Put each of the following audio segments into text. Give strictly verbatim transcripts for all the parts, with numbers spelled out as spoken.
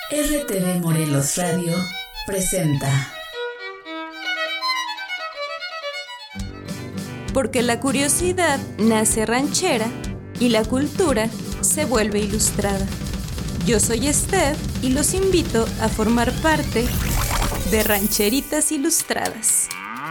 R T V Morelos Radio presenta. Porque la curiosidad nace ranchera y la cultura se vuelve ilustrada. Yo soy Esther y los invito a formar parte de Rancheritas Ilustradas.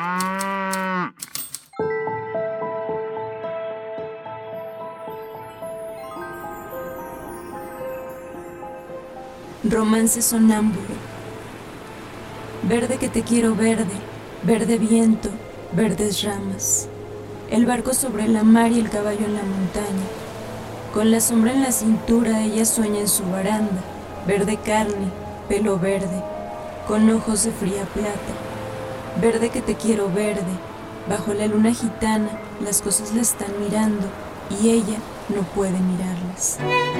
Romance sonámbulo. Verde que te quiero verde, verde viento, verdes ramas. El barco sobre la mar y el caballo en la montaña. Con la sombra en la cintura ella sueña en su baranda. Verde carne, pelo verde, con ojos de fría plata. Verde que te quiero verde, bajo la luna gitana las cosas la están mirando y ella no puede mirarlas.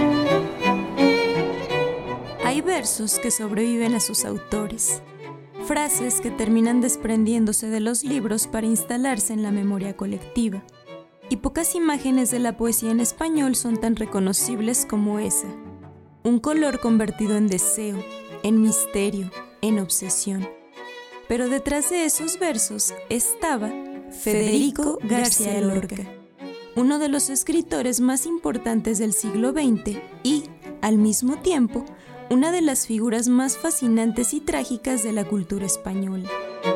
Hay versos que sobreviven a sus autores, frases que terminan desprendiéndose de los libros para instalarse en la memoria colectiva, y pocas imágenes de la poesía en español son tan reconocibles como esa. Un color convertido en deseo, en misterio, en obsesión. Pero detrás de esos versos estaba Federico García Lorca, uno de los escritores más importantes del siglo veinte y, al mismo tiempo, una de las figuras más fascinantes y trágicas de la cultura española.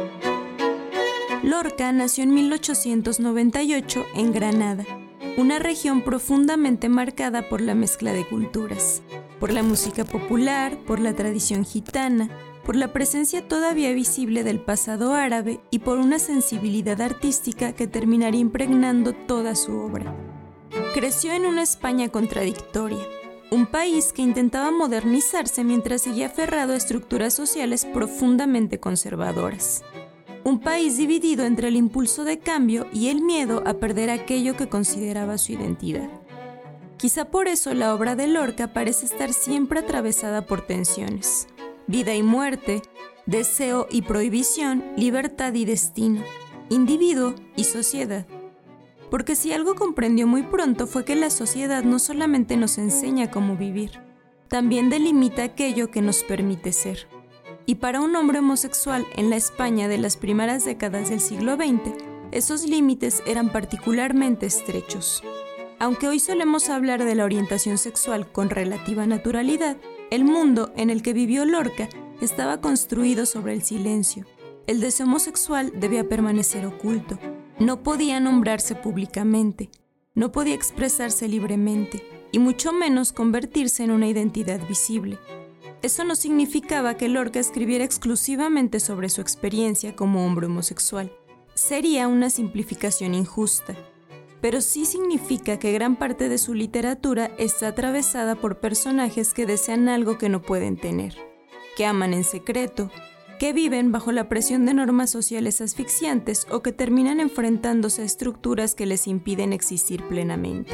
Lorca nació en mil ochocientos noventa y ocho en Granada, una región profundamente marcada por la mezcla de culturas, por la música popular, por la tradición gitana, por la presencia todavía visible del pasado árabe y por una sensibilidad artística que terminaría impregnando toda su obra. Creció en una España contradictoria, un país que intentaba modernizarse mientras seguía aferrado a estructuras sociales profundamente conservadoras. Un país dividido entre el impulso de cambio y el miedo a perder aquello que consideraba su identidad. Quizá por eso la obra de Lorca parece estar siempre atravesada por tensiones. Vida y muerte, deseo y prohibición, libertad y destino, individuo y sociedad. Porque si algo comprendió muy pronto fue que la sociedad no solamente nos enseña cómo vivir, también delimita aquello que nos permite ser. Y para un hombre homosexual en la España de las primeras décadas del siglo veinte, esos límites eran particularmente estrechos. Aunque hoy solemos hablar de la orientación sexual con relativa naturalidad, el mundo en el que vivió Lorca estaba construido sobre el silencio. El deseo homosexual debía permanecer oculto. No podía nombrarse públicamente, no podía expresarse libremente, y mucho menos convertirse en una identidad visible. Eso no significaba que Lorca escribiera exclusivamente sobre su experiencia como hombre homosexual. Sería una simplificación injusta, pero sí significa que gran parte de su literatura está atravesada por personajes que desean algo que no pueden tener, que aman en secreto, que viven bajo la presión de normas sociales asfixiantes o que terminan enfrentándose a estructuras que les impiden existir plenamente.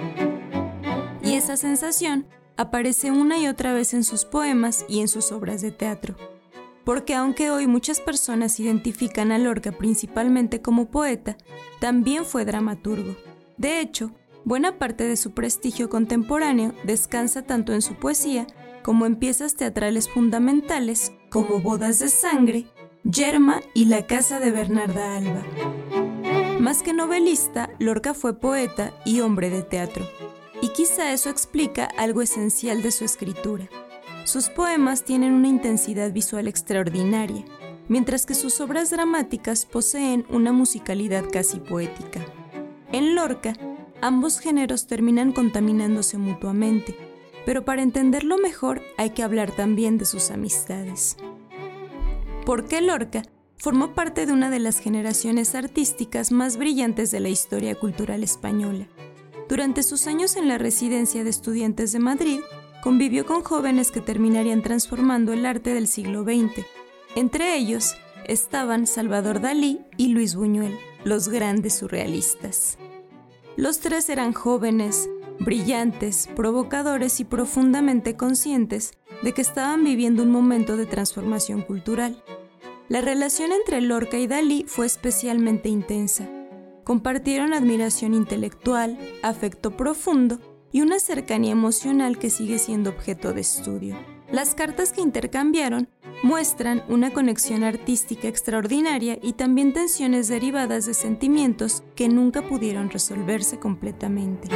Y esa sensación aparece una y otra vez en sus poemas y en sus obras de teatro. Porque aunque hoy muchas personas identifican a Lorca principalmente como poeta, también fue dramaturgo. De hecho, buena parte de su prestigio contemporáneo descansa tanto en su poesía como en piezas teatrales fundamentales como Bodas de Sangre, Yerma y La Casa de Bernarda Alba. Más que novelista, Lorca fue poeta y hombre de teatro, y quizá eso explica algo esencial de su escritura. Sus poemas tienen una intensidad visual extraordinaria, mientras que sus obras dramáticas poseen una musicalidad casi poética. En Lorca, ambos géneros terminan contaminándose mutuamente, pero para entenderlo mejor hay que hablar también de sus amistades. Porque Lorca formó parte de una de las generaciones artísticas más brillantes de la historia cultural española. Durante sus años en la residencia de estudiantes de Madrid, convivió con jóvenes que terminarían transformando el arte del siglo veinte. Entre ellos estaban Salvador Dalí y Luis Buñuel, los grandes surrealistas. Los tres eran jóvenes, brillantes, provocadores y profundamente conscientes de que estaban viviendo un momento de transformación cultural. La relación entre Lorca y Dalí fue especialmente intensa. Compartieron admiración intelectual, afecto profundo y una cercanía emocional que sigue siendo objeto de estudio. Las cartas que intercambiaron muestran una conexión artística extraordinaria y también tensiones derivadas de sentimientos que nunca pudieron resolverse completamente.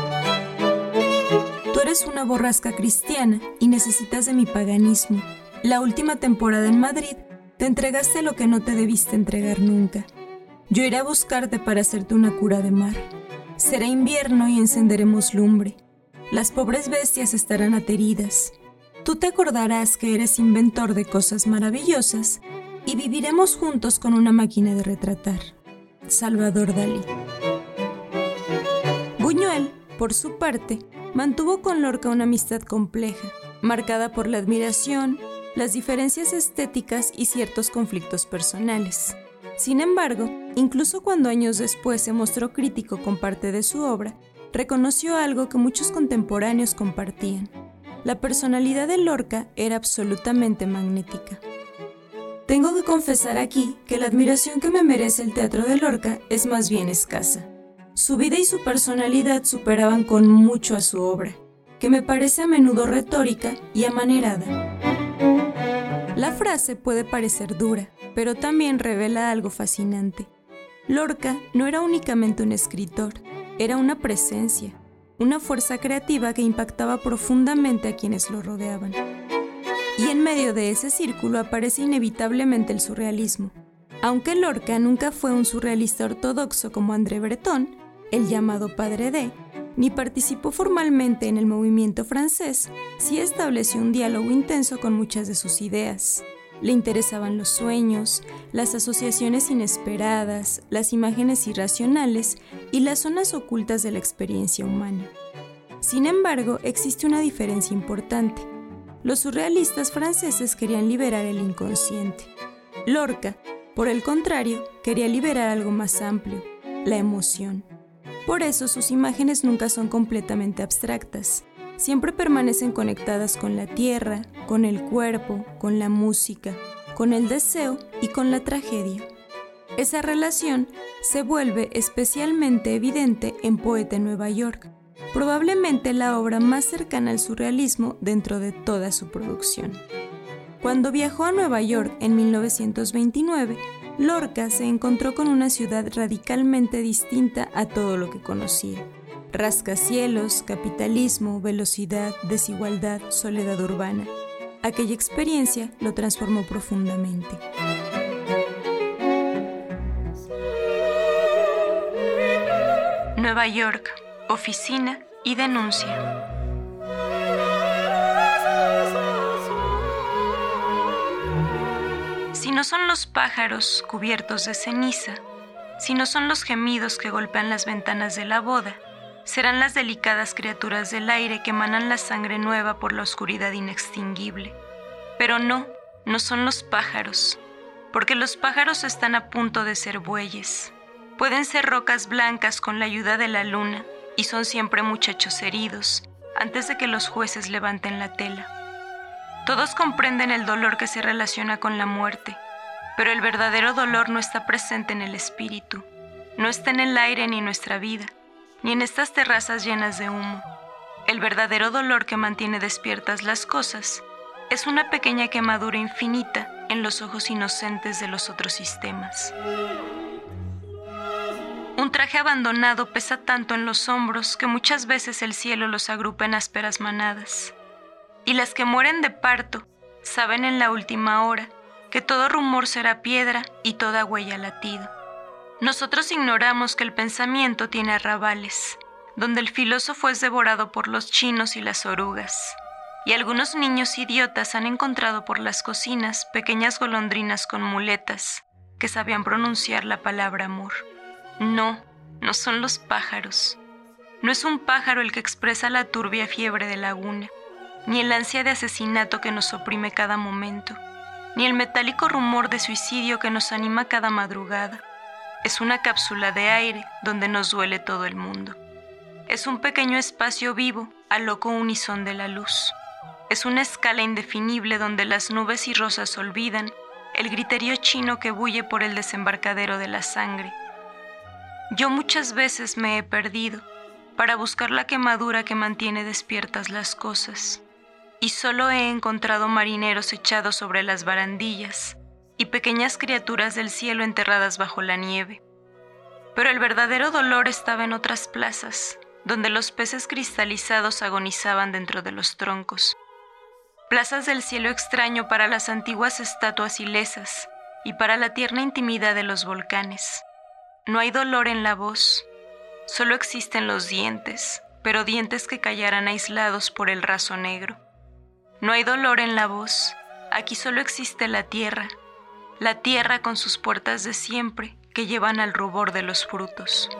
Tú eres una borrasca cristiana y necesitas de mi paganismo. La última temporada en Madrid te entregaste lo que no te debiste entregar nunca. Yo iré a buscarte para hacerte una cura de mar. Será invierno y encenderemos lumbre. Las pobres bestias estarán ateridas. Tú te acordarás que eres inventor de cosas maravillosas y viviremos juntos con una máquina de retratar. Salvador Dalí. Buñuel, por su parte, mantuvo con Lorca una amistad compleja, marcada por la admiración, las diferencias estéticas y ciertos conflictos personales. Sin embargo, incluso cuando años después se mostró crítico con parte de su obra, reconoció algo que muchos contemporáneos compartían. La personalidad de Lorca era absolutamente magnética. Tengo que confesar aquí que la admiración que me merece el teatro de Lorca es más bien escasa. Su vida y su personalidad superaban con mucho a su obra, que me parece a menudo retórica y amanerada. La frase puede parecer dura, pero también revela algo fascinante. Lorca no era únicamente un escritor, era una presencia, una fuerza creativa que impactaba profundamente a quienes lo rodeaban. Y en medio de ese círculo aparece inevitablemente el surrealismo. Aunque Lorca nunca fue un surrealista ortodoxo como André Breton, el llamado Padre D, ni participó formalmente en el movimiento francés, sí estableció un diálogo intenso con muchas de sus ideas. Le interesaban los sueños, las asociaciones inesperadas, las imágenes irracionales y las zonas ocultas de la experiencia humana. Sin embargo, existe una diferencia importante. Los surrealistas franceses querían liberar el inconsciente. Lorca, por el contrario, quería liberar algo más amplio, la emoción. Por eso sus imágenes nunca son completamente abstractas. Siempre permanecen conectadas con la tierra, con el cuerpo, con la música, con el deseo y con la tragedia. Esa relación se vuelve especialmente evidente en Poeta en Nueva York, probablemente la obra más cercana al surrealismo dentro de toda su producción. Cuando viajó a Nueva York en mil novecientos veintinueve, Lorca se encontró con una ciudad radicalmente distinta a todo lo que conocía. Rascacielos, capitalismo, velocidad, desigualdad, soledad urbana. Aquella experiencia lo transformó profundamente. Nueva York, oficina y denuncia. Si no son los pájaros cubiertos de ceniza, si no son los gemidos que golpean las ventanas de la boda, serán las delicadas criaturas del aire que emanan la sangre nueva por la oscuridad inextinguible. Pero no, no son los pájaros, porque los pájaros están a punto de ser bueyes. Pueden ser rocas blancas con la ayuda de la luna, y son siempre muchachos heridos, antes de que los jueces levanten la tela. Todos comprenden el dolor que se relaciona con la muerte, pero el verdadero dolor no está presente en el espíritu, no está en el aire ni en nuestra vida, ni en estas terrazas llenas de humo. El verdadero dolor que mantiene despiertas las cosas es una pequeña quemadura infinita en los ojos inocentes de los otros sistemas. Un traje abandonado pesa tanto en los hombros que muchas veces el cielo los agrupa en ásperas manadas. Y las que mueren de parto saben en la última hora que todo rumor será piedra y toda huella latido. Nosotros ignoramos que el pensamiento tiene arrabales, donde el filósofo es devorado por los chinos y las orugas, y algunos niños idiotas han encontrado por las cocinas pequeñas golondrinas con muletas que sabían pronunciar la palabra amor. No, no son los pájaros. No es un pájaro el que expresa la turbia fiebre de laguna, ni el ansia de asesinato que nos oprime cada momento, ni el metálico rumor de suicidio que nos anima cada madrugada. Es una cápsula de aire donde nos duele todo el mundo. Es un pequeño espacio vivo al loco unisón de la luz. Es una escala indefinible donde las nubes y rosas olvidan el griterío chino que bulle por el desembarcadero de la sangre. Yo muchas veces me he perdido para buscar la quemadura que mantiene despiertas las cosas. y solo he encontrado marineros echados sobre las barandillas y pequeñas criaturas del cielo enterradas bajo la nieve. Pero el verdadero dolor estaba en otras plazas, donde los peces cristalizados agonizaban dentro de los troncos. Plazas del cielo extraño para las antiguas estatuas ilesas y para la tierna intimidad de los volcanes. No hay dolor en la voz, solo existen los dientes, pero dientes que callarán aislados por el raso negro. No hay dolor en la voz, aquí solo existe la tierra, la tierra con sus puertas de siempre que llevan al rubor de los frutos.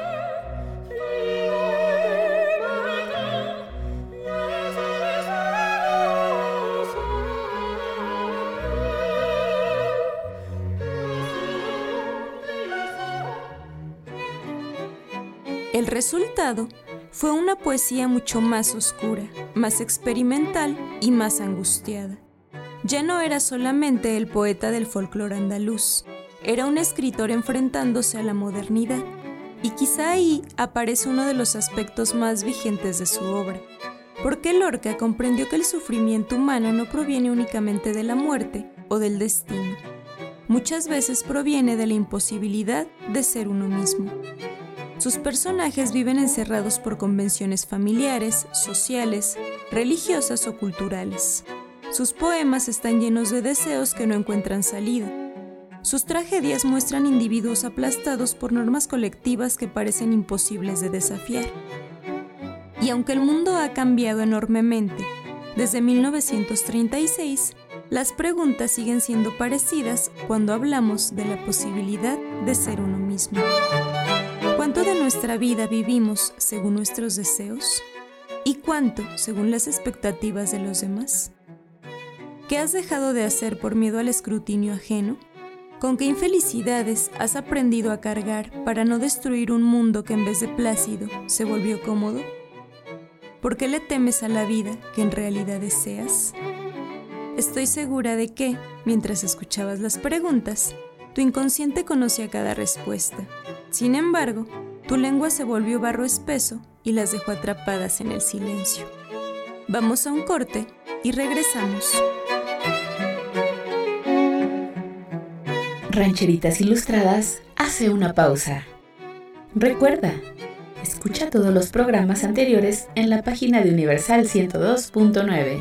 El resultado fue una poesía mucho más oscura, más experimental y más angustiada. Ya no era solamente el poeta del folclore andaluz, era un escritor enfrentándose a la modernidad, y quizá ahí aparece uno de los aspectos más vigentes de su obra, porque Lorca comprendió que el sufrimiento humano no proviene únicamente de la muerte o del destino, muchas veces proviene de la imposibilidad de ser uno mismo. Sus personajes viven encerrados por convenciones familiares, sociales, religiosas o culturales. Sus poemas están llenos de deseos que no encuentran salida. Sus tragedias muestran individuos aplastados por normas colectivas que parecen imposibles de desafiar. Y aunque el mundo ha cambiado enormemente desde mil novecientos treinta y seis, las preguntas siguen siendo parecidas cuando hablamos de la posibilidad de ser uno mismo. ¿Cuánto de nuestra vida vivimos según nuestros deseos? ¿Y cuánto según las expectativas de los demás? ¿Qué has dejado de hacer por miedo al escrutinio ajeno? ¿Con qué infelicidades has aprendido a cargar para no destruir un mundo que en vez de plácido se volvió cómodo? ¿Por qué le temes a la vida que en realidad deseas? Estoy segura de que, mientras escuchabas las preguntas, tu inconsciente conocía cada respuesta. Sin embargo, tu lengua se volvió barro espeso y las dejó atrapadas en el silencio. Vamos a un corte y regresamos. Rancheritas Ilustradas hace una pausa. Recuerda, escucha todos los programas anteriores en la página de Universal ciento dos punto nueve.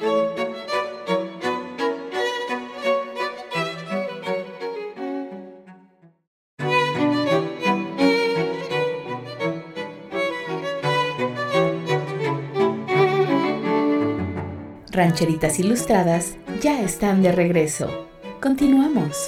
Rancheritas Ilustradas ya están de regreso. Continuamos.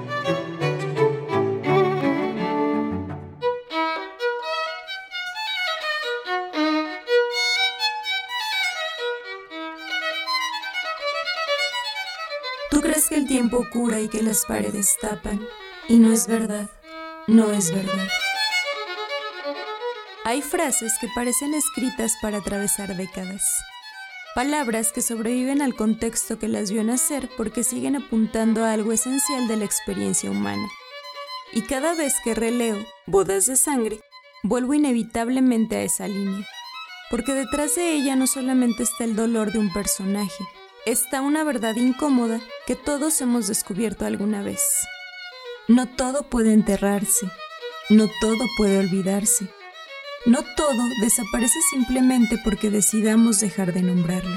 Tú crees que el tiempo cura y que las paredes tapan, y no es verdad, no es verdad. Hay frases que parecen escritas para atravesar décadas. Palabras que sobreviven al contexto que las vio nacer porque siguen apuntando a algo esencial de la experiencia humana. Y cada vez que releo Bodas de Sangre, vuelvo inevitablemente a esa línea, porque detrás de ella no solamente está el dolor de un personaje, está una verdad incómoda que todos hemos descubierto alguna vez. No todo puede enterrarse, no todo puede olvidarse. No todo desaparece simplemente porque decidamos dejar de nombrarlo.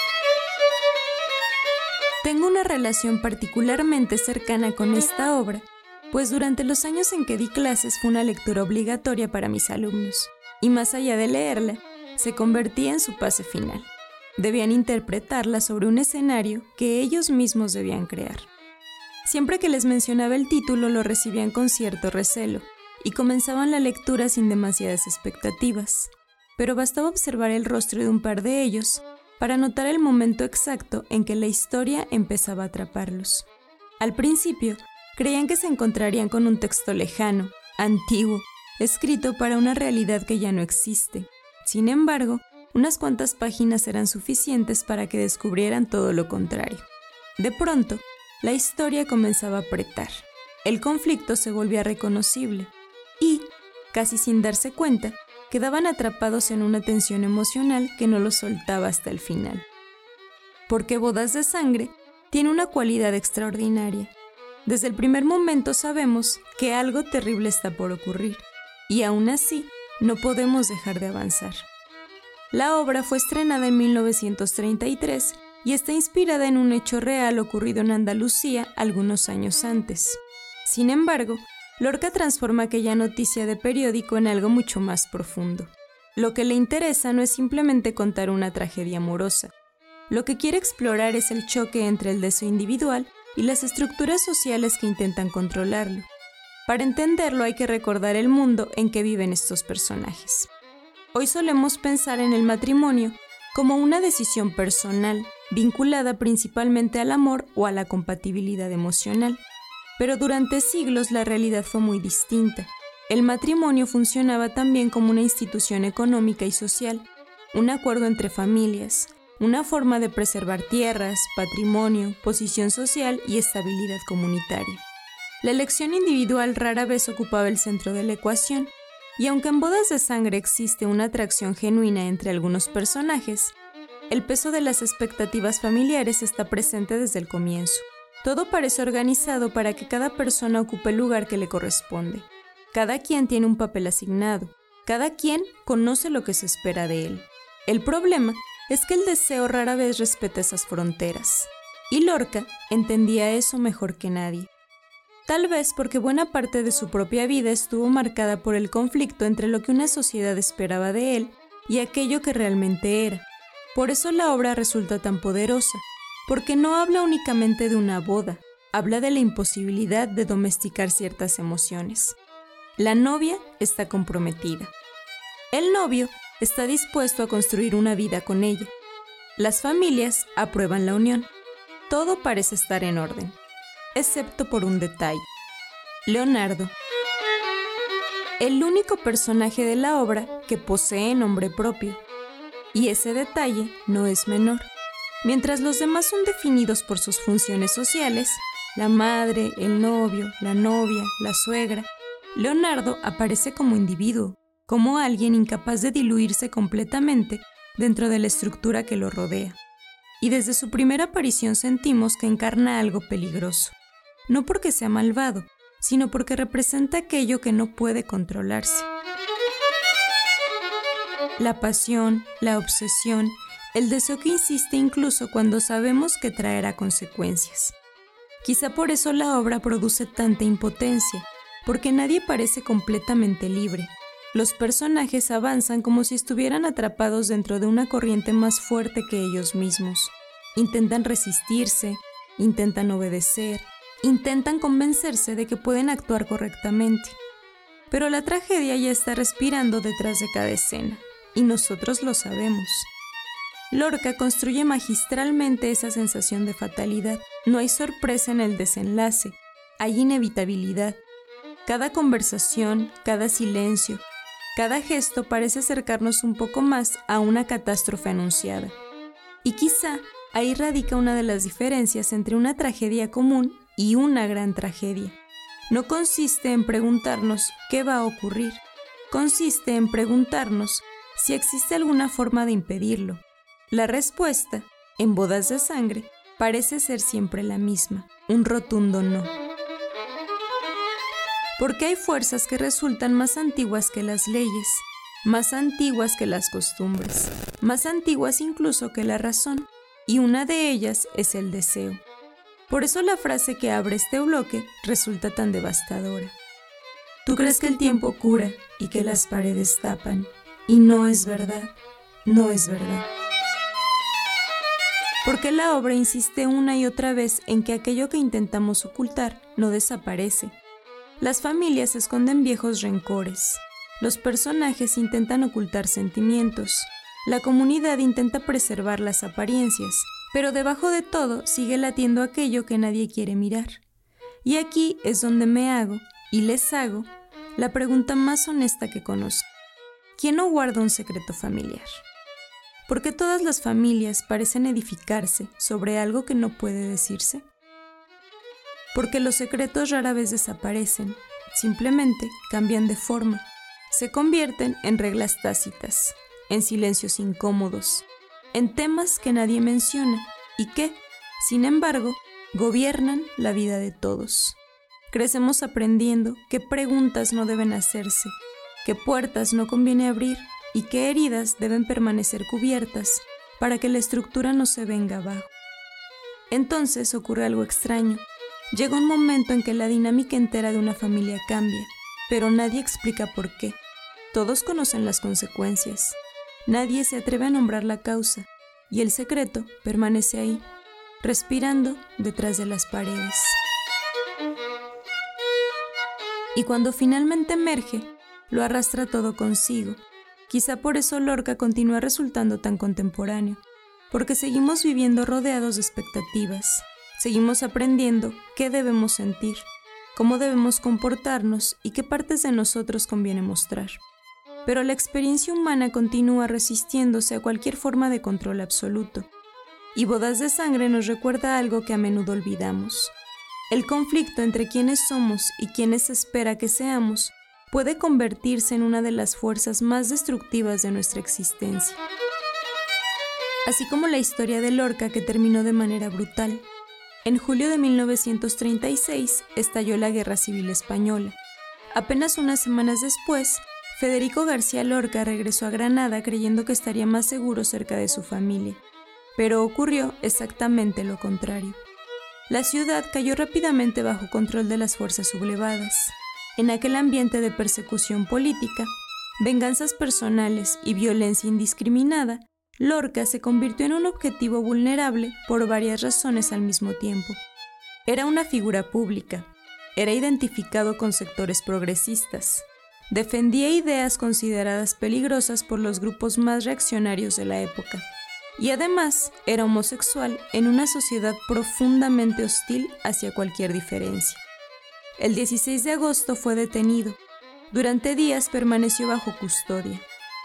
Tengo una relación particularmente cercana con esta obra, pues durante los años en que di clases fue una lectura obligatoria para mis alumnos, y más allá de leerla, se convertía en su pase final. Debían interpretarla sobre un escenario que ellos mismos debían crear. Siempre que les mencionaba el título lo recibían con cierto recelo, y comenzaban la lectura sin demasiadas expectativas, pero bastaba observar el rostro de un par de ellos para notar el momento exacto en que la historia empezaba a atraparlos. Al principio, creían que se encontrarían con un texto lejano, antiguo, escrito para una realidad que ya no existe. Sin embargo, unas cuantas páginas eran suficientes para que descubrieran todo lo contrario. De pronto, la historia comenzaba a apretar. El conflicto se volvía reconocible. Y, casi sin darse cuenta, quedaban atrapados en una tensión emocional que no los soltaba hasta el final. porque Bodas de Sangre tiene una cualidad extraordinaria. Desde el primer momento sabemos que algo terrible está por ocurrir, y aún así no podemos dejar de avanzar. La obra fue estrenada en mil novecientos treinta y tres y está inspirada en un hecho real ocurrido en Andalucía algunos años antes. Sin embargo, Lorca transforma aquella noticia de periódico en algo mucho más profundo. Lo que le interesa no es simplemente contar una tragedia amorosa. Lo que quiere explorar es el choque entre el deseo individual y las estructuras sociales que intentan controlarlo. Para entenderlo hay que recordar el mundo en que viven estos personajes. Hoy solemos pensar en el matrimonio como una decisión personal, vinculada principalmente al amor o a la compatibilidad emocional. Pero durante siglos la realidad fue muy distinta. El matrimonio funcionaba también como una institución económica y social, un acuerdo entre familias, una forma de preservar tierras, patrimonio, posición social y estabilidad comunitaria. La elección individual rara vez ocupaba el centro de la ecuación, y aunque en Bodas de Sangre existe una atracción genuina entre algunos personajes, el peso de las expectativas familiares está presente desde el comienzo. Todo parece organizado para que cada persona ocupe el lugar que le corresponde. Cada quien tiene un papel asignado, cada quien conoce lo que se espera de él. El problema es que el deseo rara vez respeta esas fronteras, y Lorca entendía eso mejor que nadie. Tal vez porque buena parte de su propia vida estuvo marcada por el conflicto entre lo que una sociedad esperaba de él y aquello que realmente era. Por eso la obra resulta tan poderosa, porque no habla únicamente de una boda, habla de la imposibilidad de domesticar ciertas emociones. La novia está comprometida. El novio está dispuesto a construir una vida con ella. Las familias aprueban la unión. Todo parece estar en orden, excepto por un detalle. Leonardo, el único personaje de la obra que posee nombre propio. Y ese detalle no es menor. Mientras los demás son definidos por sus funciones sociales, la madre, el novio, la novia, la suegra, Leonardo aparece como individuo, como alguien incapaz de diluirse completamente dentro de la estructura que lo rodea. Y desde su primera aparición sentimos que encarna algo peligroso, no porque sea malvado, sino porque representa aquello que no puede controlarse. La pasión, la obsesión, el deseo que insiste incluso cuando sabemos que traerá consecuencias. Quizá por eso la obra produce tanta impotencia, porque nadie parece completamente libre. Los personajes avanzan como si estuvieran atrapados dentro de una corriente más fuerte que ellos mismos. Intentan resistirse, intentan obedecer, intentan convencerse de que pueden actuar correctamente. Pero la tragedia ya está respirando detrás de cada escena, y nosotros lo sabemos. Lorca construye magistralmente esa sensación de fatalidad. No hay sorpresa en el desenlace, hay inevitabilidad. Cada conversación, cada silencio, cada gesto parece acercarnos un poco más a una catástrofe anunciada. Y quizá ahí radica una de las diferencias entre una tragedia común y una gran tragedia. No consiste en preguntarnos qué va a ocurrir, consiste en preguntarnos si existe alguna forma de impedirlo. La respuesta, en Bodas de Sangre, parece ser siempre la misma, un rotundo no. Porque hay fuerzas que resultan más antiguas que las leyes, más antiguas que las costumbres, más antiguas incluso que la razón, y una de ellas es el deseo. Por eso la frase que abre este bloque resulta tan devastadora. Tú crees que el tiempo cura y que las paredes tapan, y no es verdad, no es verdad. Porque la obra insiste una y otra vez en que aquello que intentamos ocultar no desaparece. Las familias esconden viejos rencores, los personajes intentan ocultar sentimientos, la comunidad intenta preservar las apariencias, pero debajo de todo sigue latiendo aquello que nadie quiere mirar. Y aquí es donde me hago, y les hago, la pregunta más honesta que conozco. ¿Quién no guarda un secreto familiar? ¿Por qué todas las familias parecen edificarse sobre algo que no puede decirse? Porque los secretos rara vez desaparecen, simplemente cambian de forma, se convierten en reglas tácitas, en silencios incómodos, en temas que nadie menciona y que, sin embargo, gobiernan la vida de todos. Crecemos aprendiendo qué preguntas no deben hacerse, qué puertas no conviene abrir y qué heridas deben permanecer cubiertas para que la estructura no se venga abajo. Entonces ocurre algo extraño. Llega un momento en que la dinámica entera de una familia cambia, pero nadie explica por qué. Todos conocen las consecuencias. Nadie se atreve a nombrar la causa, y el secreto permanece ahí, respirando detrás de las paredes. Y cuando finalmente emerge, lo arrastra todo consigo. Quizá por eso Lorca continúa resultando tan contemporáneo, porque seguimos viviendo rodeados de expectativas, seguimos aprendiendo qué debemos sentir, cómo debemos comportarnos y qué partes de nosotros conviene mostrar. Pero la experiencia humana continúa resistiéndose a cualquier forma de control absoluto, y Bodas de Sangre nos recuerda algo que a menudo olvidamos. El conflicto entre quienes somos y quienes se espera que seamos puede convertirse en una de las fuerzas más destructivas de nuestra existencia. Así como la historia de Lorca, que terminó de manera brutal. En julio de mil novecientos treinta y seis estalló la Guerra Civil Española. Apenas unas semanas después, Federico García Lorca regresó a Granada creyendo que estaría más seguro cerca de su familia, pero ocurrió exactamente lo contrario. La ciudad cayó rápidamente bajo control de las fuerzas sublevadas. En aquel ambiente de persecución política, venganzas personales y violencia indiscriminada, Lorca se convirtió en un objetivo vulnerable por varias razones al mismo tiempo. Era una figura pública, era identificado con sectores progresistas, defendía ideas consideradas peligrosas por los grupos más reaccionarios de la época, y además era homosexual en una sociedad profundamente hostil hacia cualquier diferencia. El dieciséis de agosto fue detenido. Durante días permaneció bajo custodia.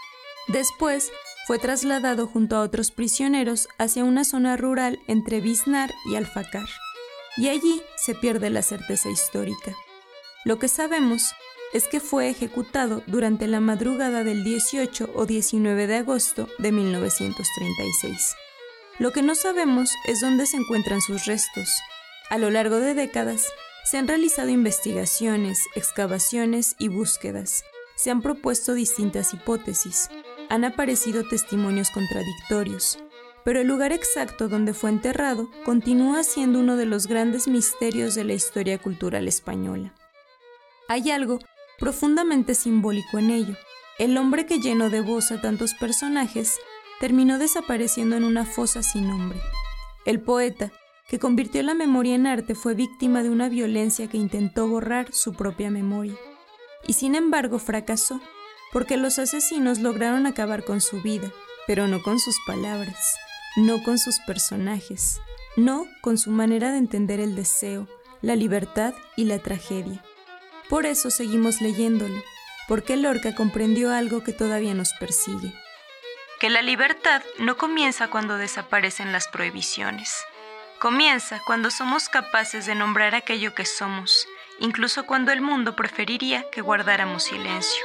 Después fue trasladado junto a otros prisioneros hacia una zona rural entre Biznar y Alfacar, y allí se pierde la certeza histórica. Lo que sabemos es que fue ejecutado durante la madrugada del dieciocho o diecinueve de agosto de mil novecientos treinta y seis. Lo que no sabemos es dónde se encuentran sus restos. A lo largo de décadas, se han realizado investigaciones, excavaciones y búsquedas. Se han propuesto distintas hipótesis. Han aparecido testimonios contradictorios. Pero el lugar exacto donde fue enterrado continúa siendo uno de los grandes misterios de la historia cultural española. Hay algo profundamente simbólico en ello. El hombre que llenó de voz a tantos personajes terminó desapareciendo en una fosa sin nombre. El poeta, que convirtió la memoria en arte, fue víctima de una violencia que intentó borrar su propia memoria. Y sin embargo fracasó, porque los asesinos lograron acabar con su vida, pero no con sus palabras, no con sus personajes, no con su manera de entender el deseo, la libertad y la tragedia. Por eso seguimos leyéndolo, porque Lorca comprendió algo que todavía nos persigue. Que la libertad no comienza cuando desaparecen las prohibiciones. Comienza cuando somos capaces de nombrar aquello que somos, incluso cuando el mundo preferiría que guardáramos silencio.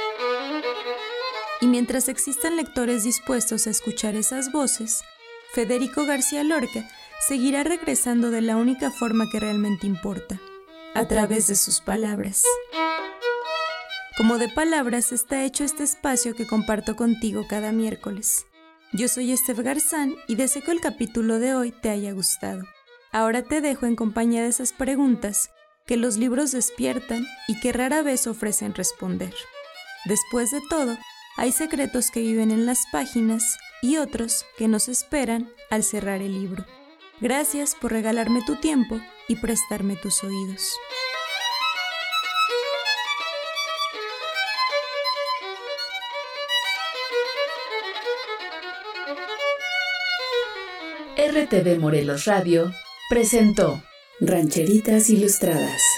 Y mientras existan lectores dispuestos a escuchar esas voces, Federico García Lorca seguirá regresando de la única forma que realmente importa, a través de sus palabras. Como de palabras está hecho este espacio que comparto contigo cada miércoles. Yo soy Estef Garzán y deseo que el capítulo de hoy te haya gustado. Ahora te dejo en compañía de esas preguntas que los libros despiertan y que rara vez ofrecen responder. Después de todo, hay secretos que viven en las páginas y otros que nos esperan al cerrar el libro. Gracias por regalarme tu tiempo y prestarme tus oídos. R T V Morelos Radio presentó Rancheritas Ilustradas.